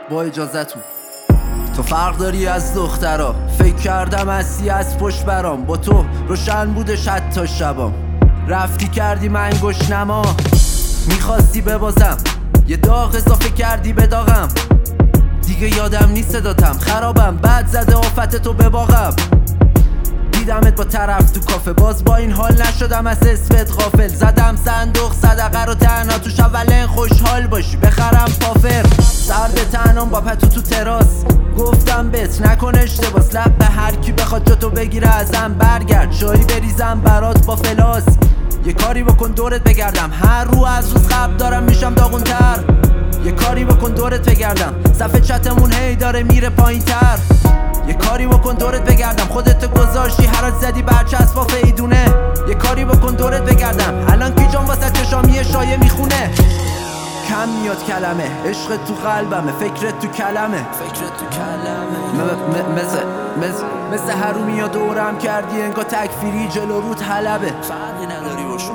با اجازتون. تو فرق داری از دخترا، فکر کردم هستی از پشت برام. با تو روشن بودش حتی شبام. رفتی کردی من گشنما، میخواستی ببازم، یه داغ اضافه کردی به داغم. دیگه یادم نیست صداتم، خرابم، بد زده آفت تو به باغم. دیدمت با طرف تو کافه، باز با این حال نشدم از اسمت غافل. زدم صندوق صدقه رو تنها توش، اولن خوشحال باشی بخرم پافر. سرد تنام با پتو تو تراس، گفتم بهت نکن اشتباس. لب به هر کی بخواد جاتو بگیره ازم برگرد، چایی بریزم برات با فلاس. یه کاری بکن دورت بگردم، هر رو از روز قبل دارم میشم داغونتر. یه کاری بکن دورت بگردم، صفحه چتمون هی داره میره پایین تر. یه کاری بکن دورت بگردم، خودت گذاشتی هر زدی برچسب با فیدونه. یه کاری بکن دورت بگردم، الان کی جان واسه چشامی شایه میخونه. کم میاد کلمه، عشقت تو قلبمه، فکرت تو کلمه. مثل هرومی ها دورم کردی انگار تکفیری، جلو رود حلبه. فرقی نداری باشون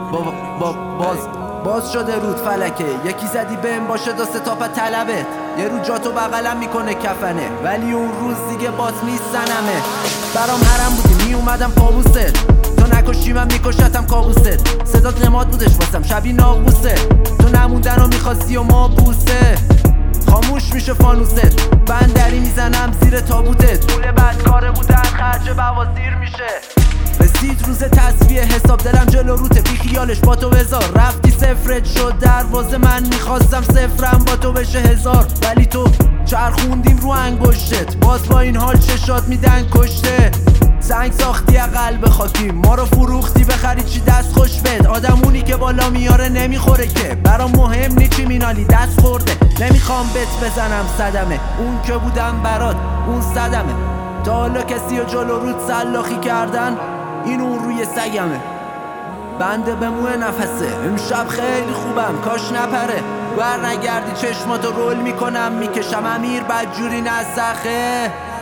باز شده رود فلکه، یکی زدی بهم باشه دو ستاپ طلبت. یه رو جاتو بغلم میکنه کفنه، ولی اون روز دیگه باز میزنمه. برام حرم بودی میومدم پابوست، تو نکشی من میکشتم کابوست. صدات نماد بودش واسم شبی ناقوسه، تو نموندن رو میخواستی و ما بوسه. خاموش میشه فانوست، بندری میزنم زیر تابوتت. پول بدکاره بودن خرج بوازیر میشه. رسید روز تصفیه حساب، دلم جلو روته بی خیالش با تو بذار. رفتی صفرت شد دروازه، من میخواستم صفرم با تو بشه هزار. ولی تو چرخوندیم رو انگشتت، باز با این حال چشات میدن کشته. سنگ ساختی قلب خاکی، ما رو فروختی بخری چی دست خوش بد. آدمونی که بالا میاره نمیخوره که، برام مهم نی چی مینالی دست خورده. نمیخوام بهت بزنم صدمه، اون که بودم برات اون صدمه. تا حالا کسی و جلو رود سلاخی کردن، این اون روی سگمه. بنده به موه نفسه، امشب خیلی خوبم کاش نپره. ور نگردی چشماتو رول میکنم میکشم امیر بدجوری نسخه.